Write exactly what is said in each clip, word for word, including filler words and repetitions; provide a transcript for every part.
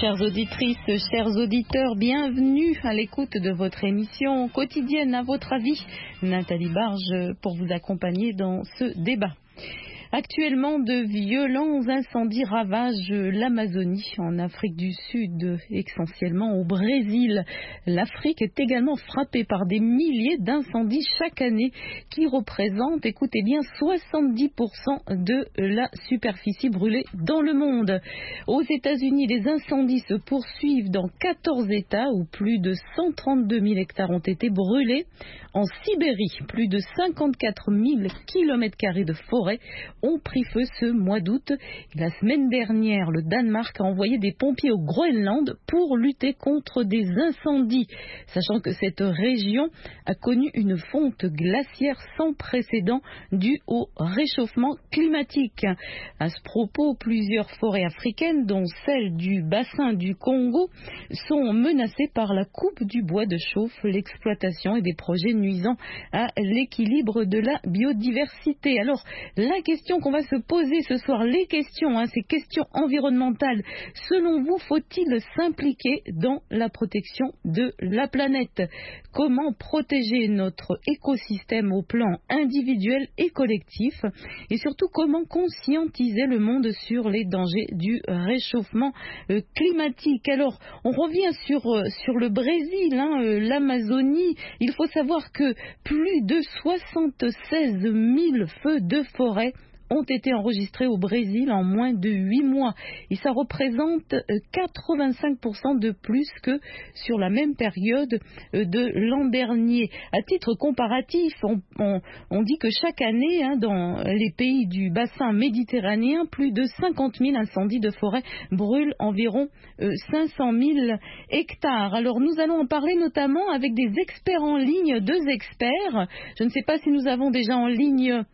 Chères auditrices, chers auditeurs, bienvenue à l'écoute de votre émission quotidienne à votre avis. Nathalie Barge pour vous accompagner dans ce débat. Actuellement, de violents incendies ravagent l'Amazonie, en Afrique du Sud, essentiellement au Brésil. L'Afrique est également frappée par des milliers d'incendies chaque année qui représentent, écoutez bien, soixante-dix pour cent de la superficie brûlée dans le monde. Aux États-Unis, les incendies se poursuivent dans quatorze États où plus de cent trente-deux mille hectares ont été brûlés. En Sibérie, plus de cinquante-quatre mille kilomètres carrés de forêt ont pris feu ce mois d'août. La semaine dernière, le Danemark a envoyé des pompiers au Groenland pour lutter contre des incendies, sachant que cette région a connu une fonte glaciaire sans précédent due au réchauffement climatique. À ce propos, plusieurs forêts africaines, dont celle du bassin du Congo, sont menacées par la coupe du bois de chauffe, l'exploitation et des projets nuisant à l'équilibre de la biodiversité. Alors, la question qu'on va se poser ce soir, les questions, hein, ces questions environnementales, selon vous, faut-il s'impliquer dans la protection de la planète? Comment protéger notre écosystème au plan individuel et collectif? Et surtout, comment conscientiser le monde sur les dangers du réchauffement euh, climatique? Alors, on revient sur, euh, sur le Brésil, hein, euh, l'Amazonie. Il faut savoir que plus de soixante-seize mille feux de forêt ont été enregistrés au Brésil en moins de huit mois. Et ça représente quatre-vingt-cinq pour cent de plus que sur la même période de l'an dernier. À titre comparatif, on, on, on dit que chaque année, hein, dans les pays du bassin méditerranéen, plus de cinquante mille incendies de forêt brûlent environ euh, cinq cent mille hectares. Alors nous allons en parler notamment avec des experts en ligne, deux experts. Je ne sais pas si nous avons déjà en ligne...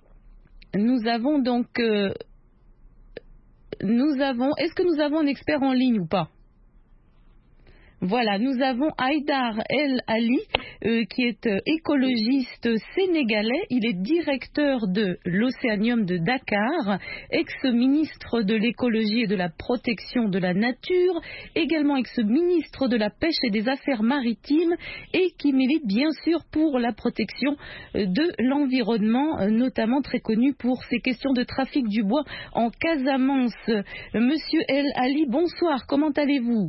Nous avons donc, euh, nous avons, est-ce que nous avons un expert en ligne ou pas? Voilà, nous avons Haïdar El Ali, euh, qui est euh, écologiste sénégalais. Il est directeur de l'Océanium de Dakar, ex-ministre de l'écologie et de la protection de la nature, également ex-ministre de la pêche et des affaires maritimes, et qui milite bien sûr pour la protection euh, de l'environnement, euh, notamment très connu pour ses questions de trafic du bois en Casamance. Euh, Monsieur El Ali, bonsoir, comment allez-vous?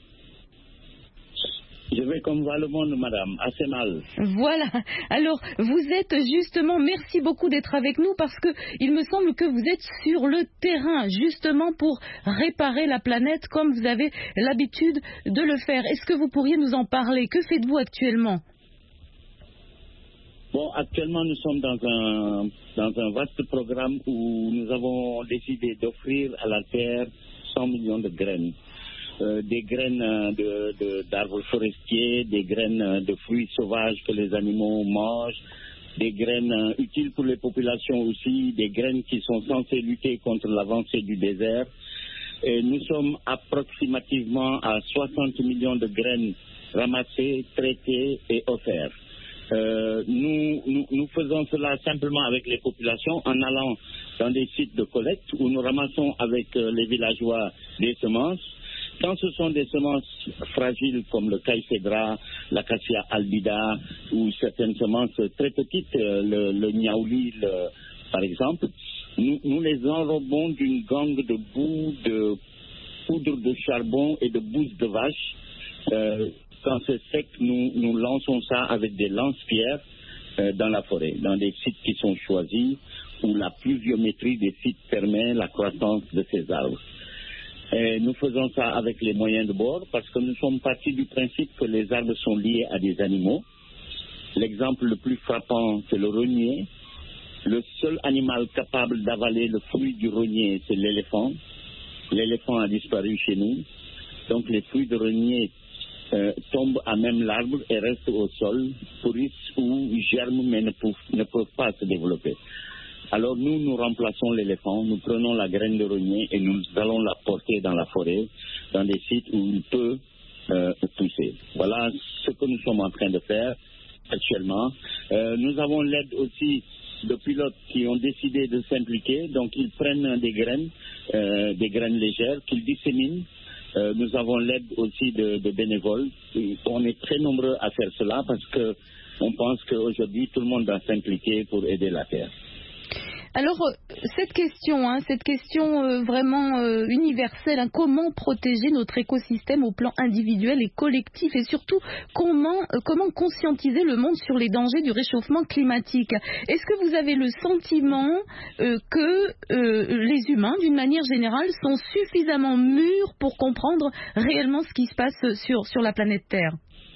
Je vais comme va le monde, madame, assez mal. Voilà. Alors, vous êtes justement, merci beaucoup d'être avec nous parce que il me semble que vous êtes sur le terrain, justement pour réparer la planète comme vous avez l'habitude de le faire. Est-ce que vous pourriez nous en parler? Que faites-vous actuellement? Bon, actuellement, nous sommes dans un, dans un vaste programme où nous avons décidé d'offrir à la Terre cent millions de graines. Euh, des graines de, de, d'arbres forestiers, des graines de fruits sauvages que les animaux mangent, des graines utiles pour les populations aussi, des graines qui sont censées lutter contre l'avancée du désert. Et nous sommes approximativement à soixante millions de graines ramassées, traitées et offertes. Euh, nous, nous, nous faisons cela simplement avec les populations en allant dans des sites de collecte où nous ramassons avec euh, les villageois des semences. Quand ce sont des semences fragiles comme le caïcédra, l'acacia albida ou certaines semences très petites, le, le niaouli le, par exemple, nous, nous les enrobons d'une gangue de boue, de poudre de charbon et de bouse de vache. Euh, quand c'est sec, nous, nous lançons ça avec des lance-pierres euh, dans la forêt, dans des sites qui sont choisis où la pluviométrie des sites permet la croissance de ces arbres. Et nous faisons ça avec les moyens de bord parce que nous sommes partis du principe que les arbres sont liés à des animaux. L'exemple le plus frappant, c'est le rognier. Le seul animal capable d'avaler le fruit du rognier, c'est l'éléphant. L'éléphant a disparu chez nous. Donc les fruits de rognier euh, tombent à même l'arbre et restent au sol, pourrissent ou germent mais ne peuvent, ne peuvent pas se développer. Alors nous, nous remplaçons l'éléphant, nous prenons la graine de rognier et nous allons la porter dans la forêt, dans des sites où il peut euh, pousser. Voilà ce que nous sommes en train de faire actuellement. Euh, nous avons l'aide aussi de pilotes qui ont décidé de s'impliquer, donc ils prennent des graines, euh, des graines légères qu'ils disséminent Euh, nous avons l'aide aussi de, de bénévoles. Et on est très nombreux à faire cela parce qu'on pense qu'aujourd'hui, tout le monde doit s'impliquer pour aider la Terre. Alors, cette question, hein, cette question euh, vraiment euh, universelle, hein, comment protéger notre écosystème au plan individuel et collectif, et surtout comment, euh, comment conscientiser le monde sur les dangers du réchauffement climatique. Est-ce que vous avez le sentiment euh, que euh, les humains, d'une manière générale, sont suffisamment mûrs pour comprendre réellement ce qui se passe sur, sur la planète Terre ?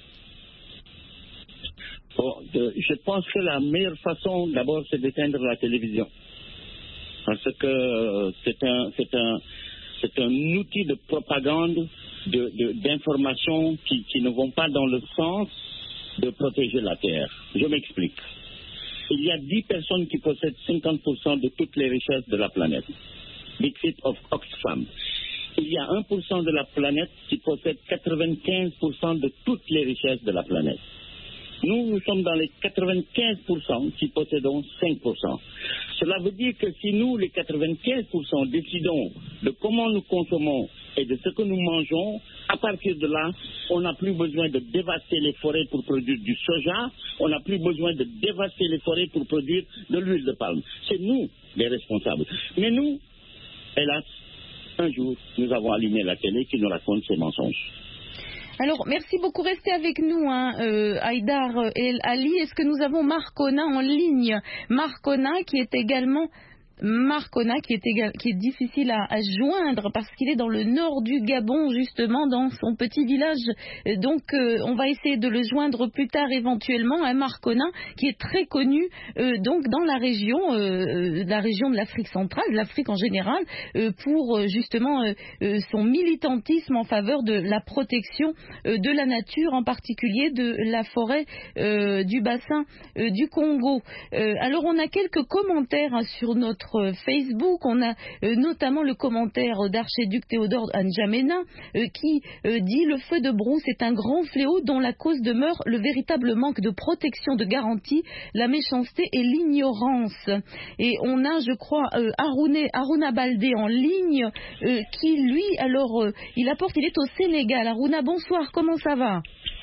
Bon, euh, je pense que la meilleure façon, d'abord, c'est d'éteindre la télévision. Parce que euh, c'est un, c'est un, c'est un outil de propagande, de, de, d'informations qui, qui ne vont pas dans le sens de protéger la Terre. Je m'explique. Il y a dix personnes qui possèdent cinquante pour cent de toutes les richesses de la planète. Dixit of Oxfam. Il y a un pour cent de la planète qui possède quatre-vingt-quinze pour cent de toutes les richesses de la planète. Nous, nous sommes dans les quatre-vingt-quinze pour cent qui possédons cinq pour cent. Cela veut dire que si nous, les quatre-vingt-quinze pour cent, décidons de comment nous consommons et de ce que nous mangeons, à partir de là, on n'a plus besoin de dévaster les forêts pour produire du soja, on n'a plus besoin de dévaster les forêts pour produire de l'huile de palme. C'est nous les responsables. Mais nous, hélas, un jour, nous avons allumé la télé qui nous raconte ces mensonges. Alors, merci beaucoup. Restez avec nous, hein, euh, Haïdar El Ali. Est-ce que nous avons Marcona en ligne? Marcona qui est également... Marcona qui est, égal, qui est difficile à, à joindre parce qu'il est dans le nord du Gabon, justement dans son petit village. Donc euh, on va essayer de le joindre plus tard éventuellement, hein, Marcona qui est très connu euh, donc dans la région, euh, la région de l'Afrique centrale, de l'Afrique en général, euh, pour euh, justement euh, euh, son militantisme en faveur de la protection euh, de la nature, en particulier de la forêt euh, du bassin euh, du Congo. Euh, alors on a quelques commentaires, hein, sur notre Facebook. On a euh, notamment le commentaire d'Archiduc Théodore N'Djamena euh, qui euh, dit: le feu de brousse est un grand fléau dont la cause demeure le véritable manque de protection, de garantie, la méchanceté et l'ignorance. Et on a, je crois, euh, Haroune, Harouna Baldé en ligne euh, qui, lui, alors, euh, il apporte, il est au Sénégal. Harouna, bonsoir, comment ça va?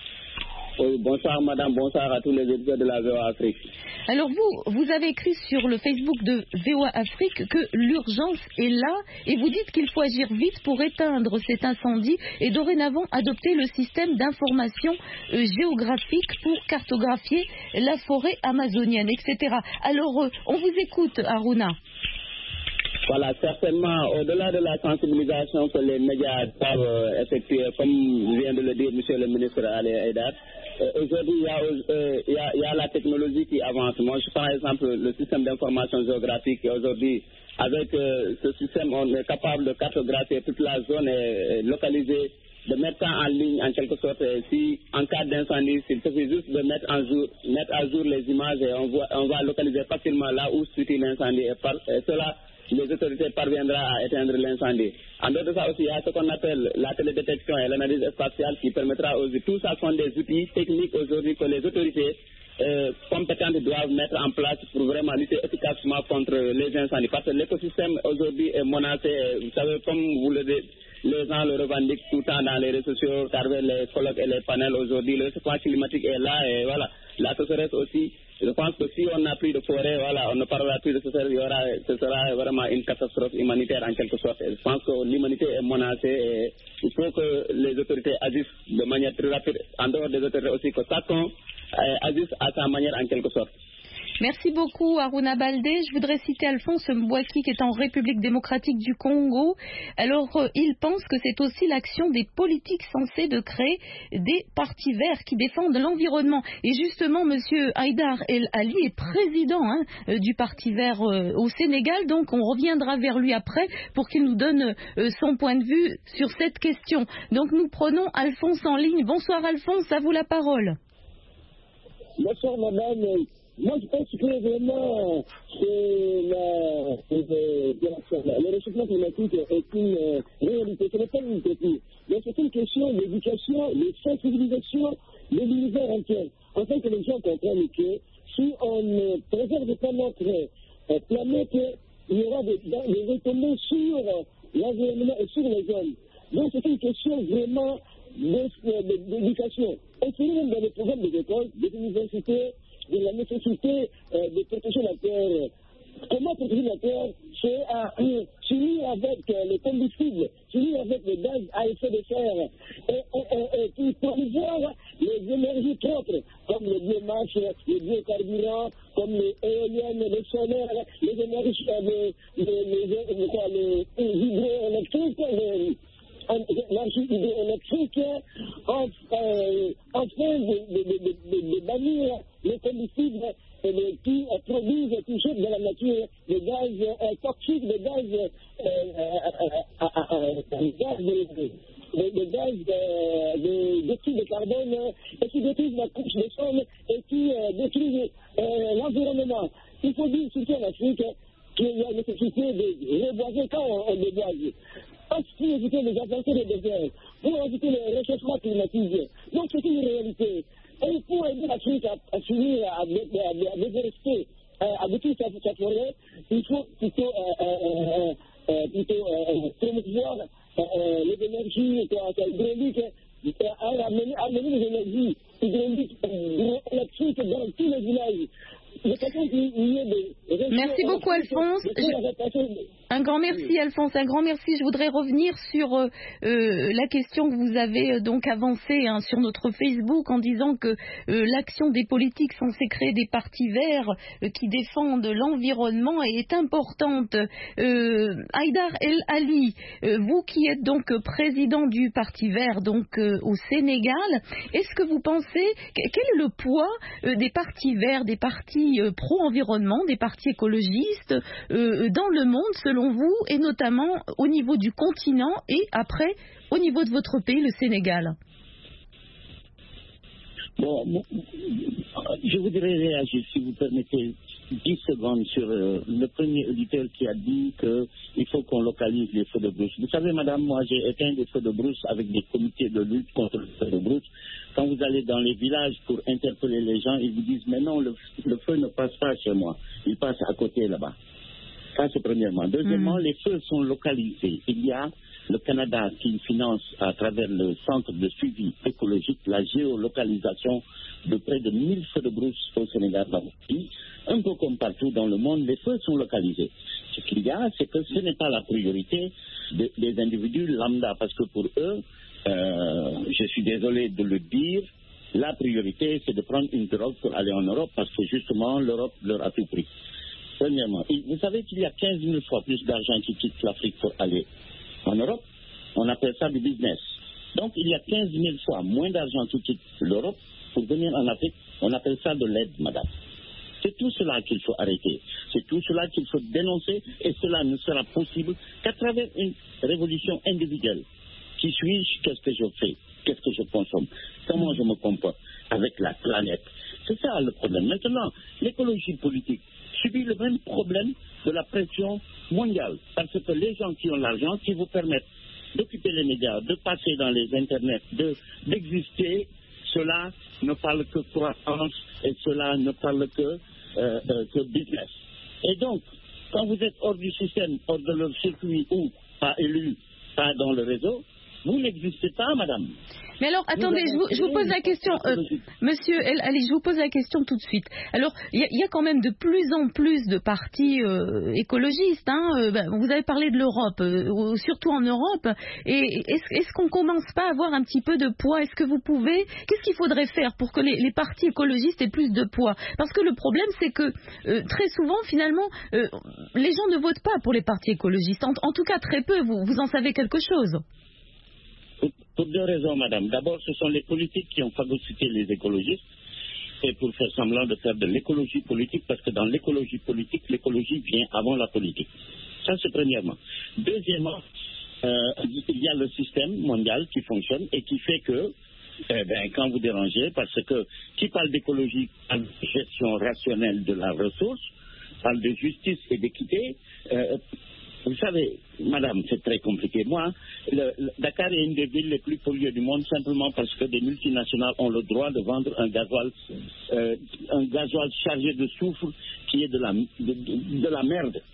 Oui, bonsoir madame, bonsoir à tous les éditeurs de la V O A Afrique. Alors vous, vous avez écrit sur le Facebook de V O A Afrique que l'urgence est là et vous dites qu'il faut agir vite pour éteindre cet incendie et dorénavant adopter le système d'information euh, géographique pour cartographier la forêt amazonienne, et cetera. Alors, euh, on vous écoute, Harouna. Voilà, certainement, au-delà de la sensibilisation que les médias doivent euh, effectuer, comme vient de le dire monsieur le ministre Ali Haïdar, euh, aujourd'hui il y, a, euh, il, y a, il y a la technologie qui avance. Moi, je prends par exemple le système d'information géographique et aujourd'hui, avec euh, ce système, on est capable de cartographier toute la zone et, et localiser, de mettre ça en ligne en quelque sorte. Et si en cas d'incendie, il suffit juste de mettre, en jour, mettre à jour les images et on, voit, on va localiser facilement là où se situe l'incendie. Et, par, et cela, les autorités parviendront à éteindre l'incendie. En dehors de ça aussi, il y a ce qu'on appelle la télédétection et l'analyse spatiale qui permettra aussi. Tout ça sont des outils techniques aujourd'hui que les autorités euh, compétentes doivent mettre en place pour vraiment lutter efficacement contre les incendies. Parce que l'écosystème aujourd'hui est menacé. Vous savez, comme vous le dites, les gens le revendiquent tout le temps dans les réseaux sociaux, car les colloques et les panels aujourd'hui, le réchauffement climatique est là et voilà. La sécheresse aussi. Je pense que si on n'a plus de forêt, voilà, on ne parlera plus de sécheresse, il y aura, ce sera vraiment une catastrophe humanitaire en quelque sorte. Et je pense que l'humanité est menacée et il faut que les autorités agissent de manière très rapide, en dehors des autorités aussi, que chacun euh, agisse à sa manière en quelque sorte. Merci beaucoup, Harouna Baldé. Je voudrais citer Alphonse Mbouaki, qui est en République démocratique du Congo. Alors, euh, il pense que c'est aussi l'action des politiques censées de créer des partis verts qui défendent l'environnement. Et justement, Monsieur Haïdar El Ali est président, hein, euh, du Parti vert euh, au Sénégal. Donc, on reviendra vers lui après pour qu'il nous donne euh, son point de vue sur cette question. Donc, nous prenons Alphonse en ligne. Bonsoir, Alphonse, à vous la parole. Bonsoir, madame. Moi, je pense que vraiment, c'est la, la, le réchauffement climatique est une euh, réalité. Ce n'est pas une utopie. Mais c'est une question d'éducation, de sensibilisation de l'univers entier. En fait, que les gens comprennent que si on ne préserve pas notre euh, planète, il y aura des, des retombées sur l'environnement et sur les hommes. Donc c'est une question vraiment d'éducation. On finit même dans les programmes des écoles, des universités, de la nécessité euh, de protéger la terre. Comment protéger la terre? C'est à euh, finir avec euh, les combustibles, finir avec les gaz à effet de serre, et, et, et, et puis promouvoir les énergies propres, comme le biomasse, les biocarburants, comme les éoliennes, les solaires, les énergies, les, les, les, les, les, les hydroélectriques, les l'énergie hydroélectrique, afin de, de, de, de, de bannir les combustibles et qui produisent et qui jettent dans la nature des gaz euh, toxiques, des gaz, euh, euh, euh, des gaz, de, des gaz de, de, dioxyde de carbone, et qui détruisent la couche des sols et qui euh, détruisent euh, l'environnement. Il faut dire, surtout en Afrique, qu'il y a nécessité de reboiser quand on, on déboise. Parce pour éviter les avancées des déserts, pour éviter le réchauffement climatique. Donc c'est une réalité. Et pour aider l'Afrique à, à finir à, à, à, à déforester, à détruire sa, sa forêt, il faut plutôt, euh, euh, euh, plutôt euh, promouvoir euh, les énergies hydrauliques, à amener, amener les énergies hydrauliques, hydroélectriques dans tous les villages. Merci beaucoup, Alphonse. Je... Un grand merci, Alphonse. Un grand merci. Je voudrais revenir sur euh, euh, la question que vous avez euh, donc avancée hein, sur notre Facebook en disant que euh, l'action des politiques censée créer des partis verts euh, qui défendent l'environnement est importante. Euh, Haïdar El Ali, euh, vous qui êtes donc président du Parti vert donc euh, au Sénégal, est-ce que vous pensez quel est le poids euh, des partis verts, des partis pro-environnement, des partis écologistes euh, dans le monde selon vous, et notamment au niveau du continent et après au niveau de votre pays, le Sénégal? Bon, je voudrais réagir, si vous permettez, dix secondes sur euh, le premier auditeur qui a dit qu'il faut qu'on localise les feux de brousse. Vous savez, madame, moi j'ai éteint des feux de brousse avec des comités de lutte contre le feu de brousse. Quand vous allez dans les villages pour interpeller les gens, ils vous disent, mais non, le, le feu ne passe pas chez moi, il passe à côté là-bas. Ça, c'est premièrement. Deuxièmement, mmh. les feux sont localisés. Il y a le Canada qui finance à travers le centre de suivi écologique la géolocalisation de près de mille feux de brousse au Sénégal. Un peu comme partout dans le monde, les feux sont localisés. Ce qu'il y a, c'est que ce n'est pas la priorité de, des individus lambda, parce que pour eux, euh, je suis désolé de le dire, la priorité, c'est de prendre une drogue pour aller en Europe, parce que justement, l'Europe leur a tout pris. Premièrement, vous savez qu'il y a quinze mille fois plus d'argent qui quitte l'Afrique pour aller en Europe. On appelle ça du business. Donc, il y a quinze mille fois moins d'argent qui quitte l'Europe pour venir en Afrique. On appelle ça de l'aide, madame. C'est tout cela qu'il faut arrêter. C'est tout cela qu'il faut dénoncer, et cela ne sera possible qu'à travers une révolution individuelle. Qui suis-je? Qu'est-ce que je fais? Qu'est-ce que je consomme? Comment je me comporte avec la planète? C'est ça le problème. Maintenant, l'écologie politique subit le même problème de la pression mondiale, parce que les gens qui ont l'argent, qui vous permettent d'occuper les médias, de passer dans les internets, de, d'exister, cela ne parle que croissance et cela ne parle que, euh, euh, que business. Et donc, quand vous êtes hors du système, hors de leur circuit ou pas élu, pas dans le réseau, vous n'existez pas, madame. Mais alors, attendez, je vous, je vous pose la question, euh, monsieur El Ali, je vous pose la question tout de suite. Alors, il y, y a quand même de plus en plus de partis euh, écologistes. Hein, euh, ben, vous avez parlé de l'Europe, euh, surtout en Europe. Et est-ce, est-ce qu'on commence pas à avoir un petit peu de poids? Est-ce que vous pouvez... Qu'est-ce qu'il faudrait faire pour que les, les partis écologistes aient plus de poids? Parce que le problème, c'est que euh, très souvent, finalement, euh, les gens ne votent pas pour les partis écologistes. En, en tout cas, très peu. Vous, vous en savez quelque chose? Pour deux raisons, madame. D'abord, ce sont les politiques qui ont phagocyté les écologistes, et pour faire semblant de faire de l'écologie politique, parce que dans l'écologie politique, l'écologie vient avant la politique. Ça, c'est premièrement. Deuxièmement, euh, il y a le système mondial qui fonctionne et qui fait que, eh ben, quand vous dérangez, parce que qui parle d'écologie parle de gestion rationnelle de la ressource, parle de justice et d'équité. Euh, Vous savez, madame, c'est très compliqué. Moi, le, le, Dakar est une des villes les plus polluées du monde simplement parce que des multinationales ont le droit de vendre un gasoil, euh, un gasoil chargé de soufre qui est de la, de, de, de la merde.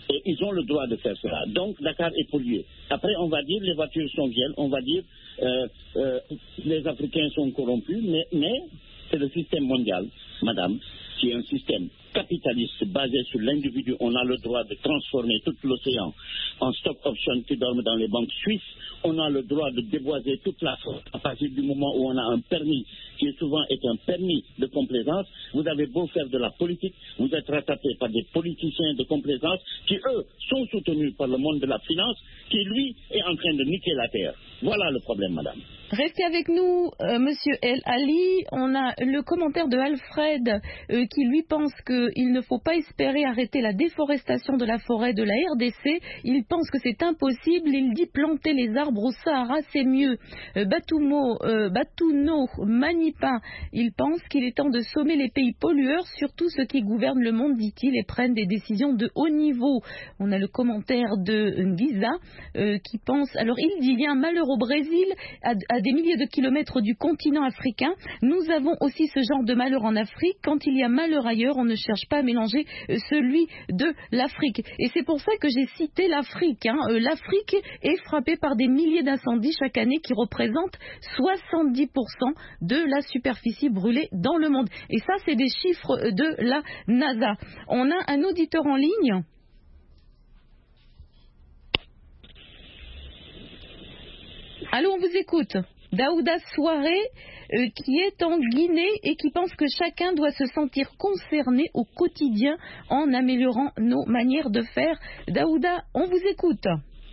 Et ils ont le droit de faire cela. Donc, Dakar est pollué. Après, on va dire les voitures sont vieilles, on va dire euh, euh, les Africains sont corrompus, mais, mais c'est le système mondial, madame, qui est un système capitaliste basé sur l'individu. On a le droit de transformer tout l'océan en stock option qui dorment dans les banques suisses. On a le droit de déboiser toute la France à partir du moment où on a un permis qui est souvent est un permis de complaisance. Vous avez beau faire de la politique, vous êtes rattrapé par des politiciens de complaisance qui, eux, sont soutenus par le monde de la finance, qui, lui, est en train de niquer la terre. Voilà le problème, madame. Restez avec nous, euh, Monsieur El Ali. On a le commentaire de Alfred euh, qui lui pense qu'il ne faut pas espérer arrêter la déforestation de la forêt de la R D C. Il pense que c'est impossible. Il dit planter les arbres au Sahara, c'est mieux. Euh, Batoumo, euh, Batouno Manipa, il pense qu'il est temps de sommer les pays pollueurs, surtout ceux qui gouvernent le monde, dit-il, et prennent des décisions de haut niveau. On a le commentaire de Giza euh, qui pense... Alors il dit, il y a un malheur au Brésil, à, à des milliers de kilomètres du continent africain. Nous avons aussi ce genre de malheur en Afrique. Quand il y a malheur ailleurs, on ne cherche pas à mélanger celui de l'Afrique. Et c'est pour ça que j'ai cité l'Afrique. Hein. L'Afrique est frappée par des milliers d'incendies chaque année qui représentent soixante-dix pour cent de la superficie brûlée dans le monde. Et ça, c'est des chiffres de la NASA. On a un auditeur en ligne. Allô, on vous écoute. Daouda Souaré, euh, qui est en Guinée et qui pense que chacun doit se sentir concerné au quotidien en améliorant nos manières de faire. Daouda, on vous écoute.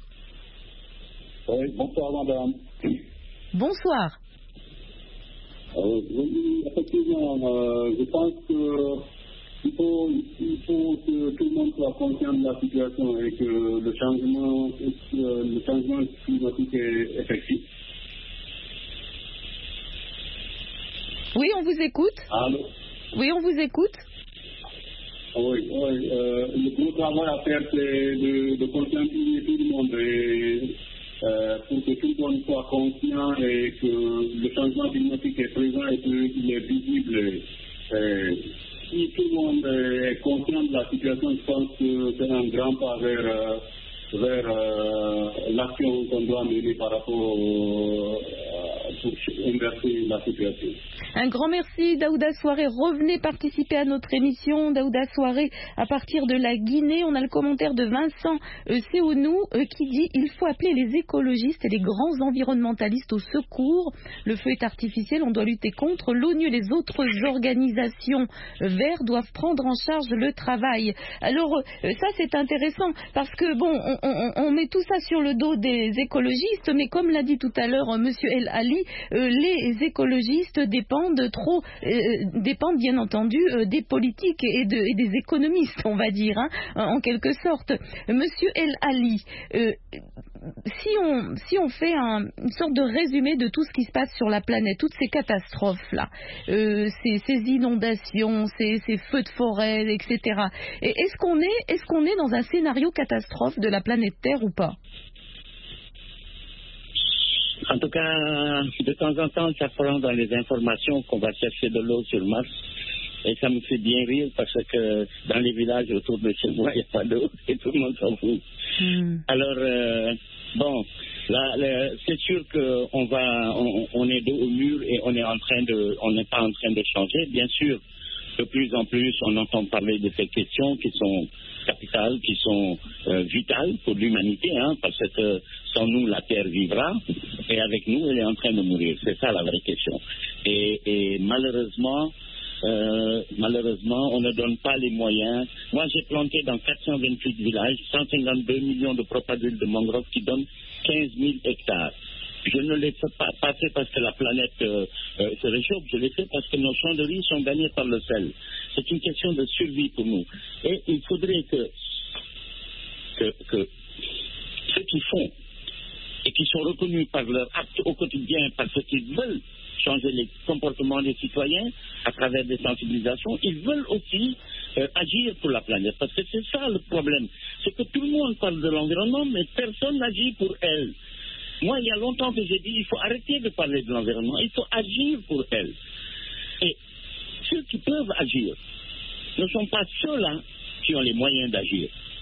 Oui, bonsoir madame. Bonsoir. Euh, oui, effectivement, euh, je pense qu'il faut, il faut que tout le monde soit conscient de la situation et que le changement, euh, le changement climatique est effectif. Oui, on vous écoute. Allô? Oui, on vous écoute. Oui, oui. Euh, le gros travail à faire, c'est de, de conscientiser tout le monde et, euh, pour que tout le monde soit conscient et que le changement climatique est présent et qu'il est visible. Et, si tout le monde est conscient de la situation, je pense que c'est un grand pas vers, euh, vers euh, l'action qu'on doit mener par rapport au, euh, pour inverser la situation. Un grand merci, Daouda Souaré. Revenez participer à notre émission. Daouda Souaré, à partir de la Guinée, on a le commentaire de Vincent euh, Séounou euh, qui dit « Il faut appeler les écologistes et les grands environnementalistes au secours. Le feu est artificiel, on doit lutter contre. L'ONU et les autres organisations vertes doivent prendre en charge le travail. » Alors, euh, ça c'est intéressant parce que, bon, on, on, on met tout ça sur le dos des écologistes, mais comme l'a dit tout à l'heure euh, Monsieur El Ali, euh, les écologistes dépendent de trop euh, dépendent bien entendu euh, des politiques et, de, et des économistes, on va dire, hein, en quelque sorte. Monsieur El Ali, euh, si on si on fait un, une sorte de résumé de tout ce qui se passe sur la planète, toutes ces catastrophes là, euh, ces, ces inondations, ces, ces feux de forêt, et cetera. Et est-ce qu'on est est-ce qu'on est dans un scénario catastrophe de la planète Terre ou pas? En tout cas, de temps en temps, ça prend dans les informations qu'on va chercher de l'eau sur Mars. Et ça me fait bien rire parce que dans les villages autour de chez moi, il n'y a pas d'eau et tout le monde s'en fout. Mm. Alors, euh, bon, là, là, c'est sûr qu'on va, on, on est dos au mur et on est en train de, on n'est pas en train de changer. Bien sûr, de plus en plus, on entend parler de ces questions qui sont capitales, qui sont euh, vitales pour l'humanité, hein, parce que sans nous, la Terre vivra, et avec nous, elle est en train de mourir. C'est ça la vraie question. Et, et malheureusement, euh, malheureusement, on ne donne pas les moyens. Moi, j'ai planté dans quatre cent vingt-huit villages cent cinquante-deux millions de propagules de mangroves qui donnent quinze mille hectares. Je ne l'ai pas, pas fait parce que la planète euh, euh, se réchauffe, je l'ai fait parce que nos champs de riz sont gagnés par le sel. C'est une question de survie pour nous. Et il faudrait que, que, que ceux qui font et qui sont reconnus par leur acte au quotidien parce qu'ils veulent changer les comportements des citoyens à travers des sensibilisations, ils veulent aussi euh, agir pour la planète. Parce que c'est ça le problème. C'est que tout le monde parle de l'environnement, mais personne n'agit pour elle. Moi, il y a longtemps que j'ai dit il faut arrêter de parler de l'environnement, il faut agir pour elle. Et ceux qui peuvent agir ne sont pas ceux-là qui ont les moyens d'agir.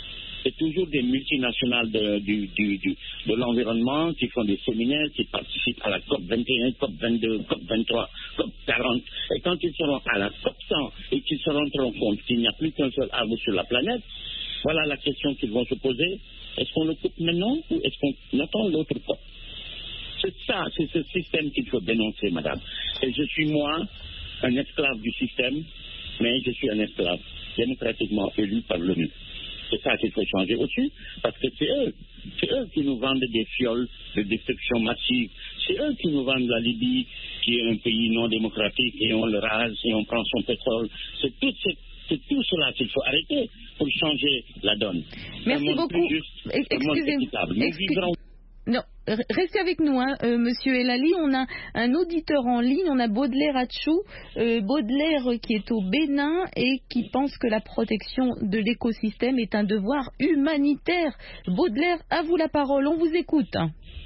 c'est toujours des multinationales de, du, du, du, de l'environnement qui font des séminaires, qui participent à la COP vingt et un, COP vingt-deux, COP vingt-trois, COP quarante. Et quand ils seront à la COP cent et qu'ils se rendront compte qu'il n'y a plus qu'un seul arbre sur la planète, voilà la question qu'ils vont se poser. Est-ce qu'on le coupe maintenant ou est-ce qu'on attend l'autre COP? C'est ça, c'est ce système qu'il faut dénoncer, madame. Et je suis, moi, un esclave du système, mais je suis un esclave démocratiquement élu par l'ONU. C'est ça qu'il faut changer aussi, parce que c'est eux, c'est eux qui nous vendent des fioles de destruction massive. C'est eux qui nous vendent la Libye, qui est un pays non démocratique, et on le rase, et on prend son pétrole. C'est tout, c'est, c'est tout cela qu'il faut arrêter pour changer la donne. Merci beaucoup. Excusez-moi. Non, restez avec nous, hein, euh, Monsieur Elali. On a un auditeur en ligne, on a Baudelaire Atchou, euh, Baudelaire qui est au Bénin et qui pense que la protection de l'écosystème est un devoir humanitaire. Baudelaire, à vous la parole, on vous écoute.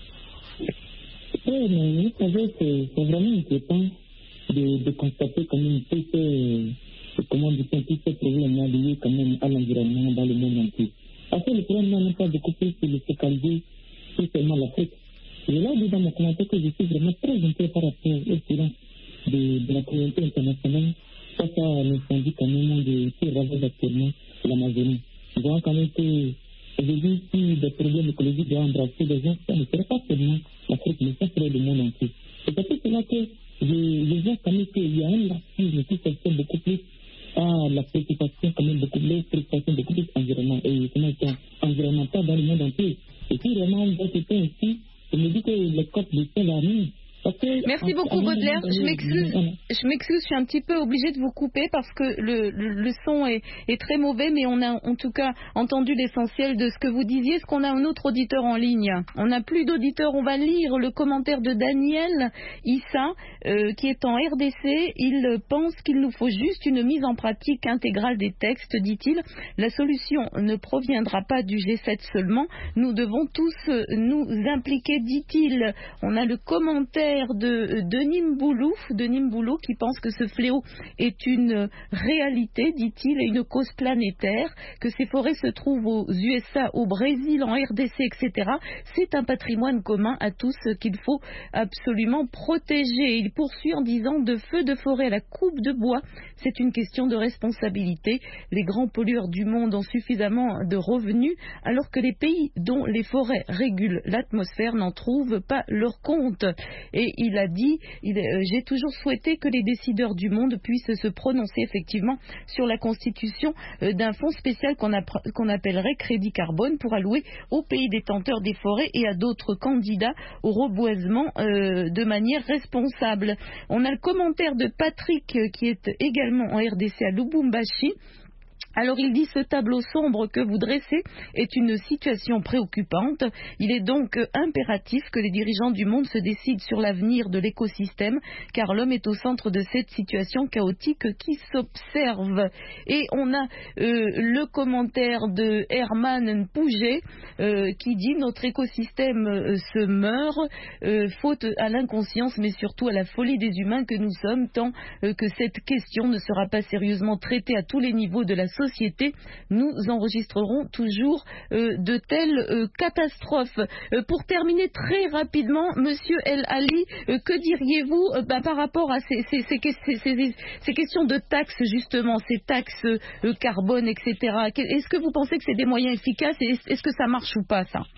Oui, mais vous savez, c'est, c'est vraiment inquiétant de, de constater quand même tous ces, comment dire, tous ces problèmes liés quand même à l'environnement dans le monde entier. Parce que le problème n'est pas beaucoup plus sur le focaliser seulement l'Afrique. Je l'ai dit dans mon commentaire que je suis vraiment très inquiet par rapport au silence de, de la communauté internationale face à l'incendie quand même de qui ravage actuellement l'Amazonie. Nous voyons quand même que aujourd'hui, si des problèmes écologiques doivent embrasser les gens, ça ne serait pas seulement l'Afrique, mais ça serait le monde entier. C'est pour cela que je, je vois quand même qu'il y a un laxisme qui s'exprime beaucoup plus à la préoccupation, quand même beaucoup plus, préoccupation beaucoup plus environnement et environnementale dans le monde entier. Et puis vraiment, on voit quelqu'un ici, je me dis que le COP de tel année. Merci beaucoup, Baudelaire. Je m'excuse, je m'excuse, je suis un petit peu obligée de vous couper parce que le, le, le son est, est très mauvais, mais on a en tout cas entendu l'essentiel de ce que vous disiez. Est-ce qu'on a un autre auditeur en ligne? On n'a plus d'auditeurs. On va lire le commentaire de Daniel Issa, euh, qui est en R D C. Il pense qu'il nous faut juste une mise en pratique intégrale des textes, dit-il. La solution ne proviendra pas du G sept seulement. Nous devons tous nous impliquer, dit-il. On a le commentaire de Denis Mboulou, Denis Mboulou qui pense que ce fléau est une réalité, dit-il, et une cause planétaire, que ces forêts se trouvent aux U S A, au Brésil, en R D C, et cetera. C'est un patrimoine commun à tous qu'il faut absolument protéger. Il poursuit en disant: de feux de forêt à la coupe de bois, c'est une question de responsabilité. Les grands pollueurs du monde ont suffisamment de revenus, alors que les pays dont les forêts régulent l'atmosphère n'en trouvent pas leur compte. Et il a dit, il, euh, j'ai toujours souhaité que les décideurs du monde puissent se prononcer effectivement sur la constitution euh, d'un fonds spécial qu'on, a, qu'on appellerait crédit carbone pour allouer aux pays détenteurs des forêts et à d'autres candidats au reboisement euh, de manière responsable. On a le commentaire de Patrick euh, qui est également en R D C à Lubumbashi. Alors il dit: ce tableau sombre que vous dressez est une situation préoccupante. Il est donc impératif que les dirigeants du monde se décident sur l'avenir de l'écosystème, car l'homme est au centre de cette situation chaotique qui s'observe. Et on a euh, le commentaire de Herman Pouget euh, qui dit: notre écosystème euh, se meurt, euh, faute à l'inconscience mais surtout à la folie des humains que nous sommes, tant euh, que cette question ne sera pas sérieusement traitée à tous les niveaux de la société, nous enregistrerons toujours euh, de telles euh, catastrophes. Euh, pour terminer très rapidement, Monsieur El Ali, euh, que diriez-vous euh, bah, par rapport à ces, ces, ces, ces, ces, ces questions de taxes, justement, ces taxes euh, carbone, et cetera. Est-ce que vous pensez que c'est des moyens efficaces et est-ce que ça marche ou pas, ça?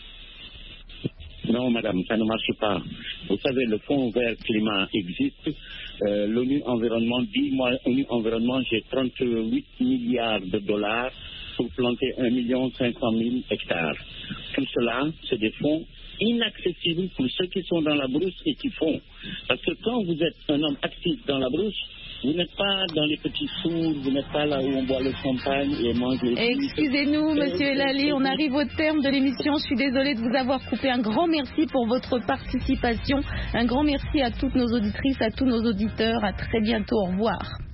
Non, madame, ça ne marche pas. Vous savez, le Fonds vert climat existe. Euh, L'ONU Environnement dit, moi, l'ONU Environnement, j'ai trente-huit milliards de dollars pour planter un million cinq cent mille hectares. Tout cela, c'est des fonds inaccessibles pour ceux qui sont dans la brousse et qui font. Parce que quand vous êtes un homme actif dans la brousse, vous n'êtes pas dans les petits fours, vous n'êtes pas là où on boit le champagne et mange les... Excusez-nous, Monsieur Elali, on arrive au terme de l'émission. Je suis désolée de vous avoir coupé. Un grand merci pour votre participation. Un grand merci à toutes nos auditrices, à tous nos auditeurs. À très bientôt. Au revoir.